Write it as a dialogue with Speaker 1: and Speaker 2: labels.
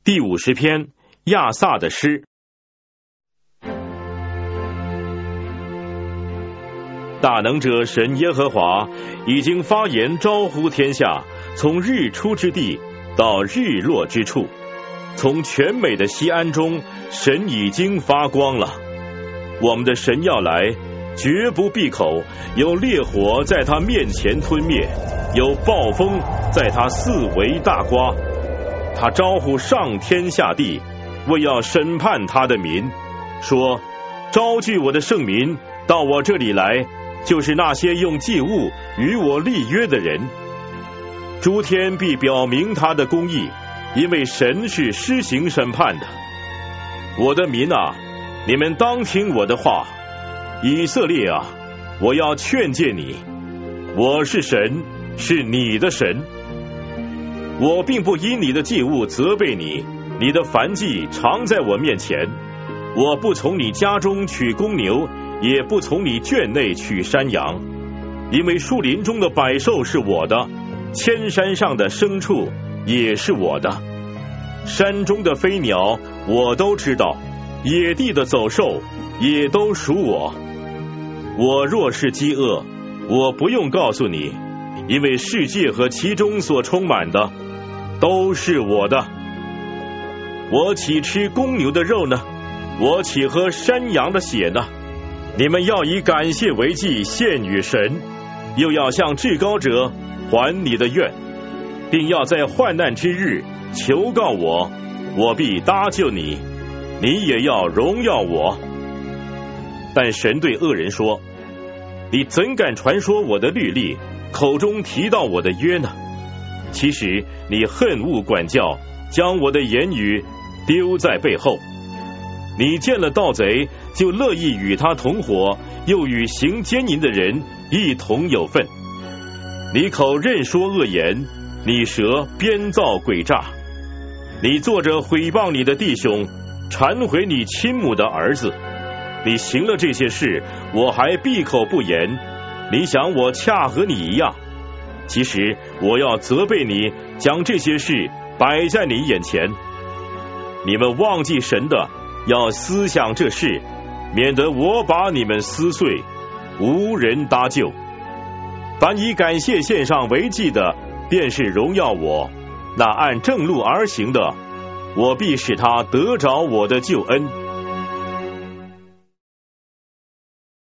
Speaker 1: 第50篇亚萨的诗。大能者神耶和华已经发言招呼天下，从日出之地到日落之处，从全美的西安中，神已经发光了。我们的神要来，绝不闭口，有烈火在他面前吞灭，有暴风在他四围大刮。他招呼上天下地，为要审判他的民，说：招聚我的圣民到我这里来，就是那些用祭物与我立约的人。诸天必表明他的公义，因为神是施行审判的。我的民啊，你们当听我的话。以色列啊，我要劝诫你，我是神，是你的神。我并不因你的祭物责备你，你的燔祭常在我面前。我不从你家中取公牛，也不从你圈内取山羊，因为树林中的百兽是我的，千山上的牲畜也是我的。山中的飞鸟我都知道，野地的走兽也都属我。我若是饥饿，我不用告诉你，因为世界和其中所充满的都是我的。我岂吃公牛的肉呢？我岂喝山羊的血呢？你们要以感谢为祭献与神，又要向至高者还你的愿，并要在患难之日求告我，我必搭救你，你也要荣耀我。但神对恶人说：你怎敢传说我的律例，口中提到我的约呢？其实你恨恶管教，将我的言语丢在背后。你见了盗贼，就乐意与他同伙，又与行奸淫的人一同有份。你口任说恶言，你舌编造诡诈。你坐着毁谤你的弟兄，缠回你亲母的儿子。你行了这些事，我还闭口不言。你想我恰和你一样？其实我要责备你，将这些事摆在你眼前。你们忘记神的，要思想这事，免得我把你们撕碎，无人搭救。凡以感谢献上为祭的，便是荣耀我；那按正路而行的，我必使他得着我的救恩。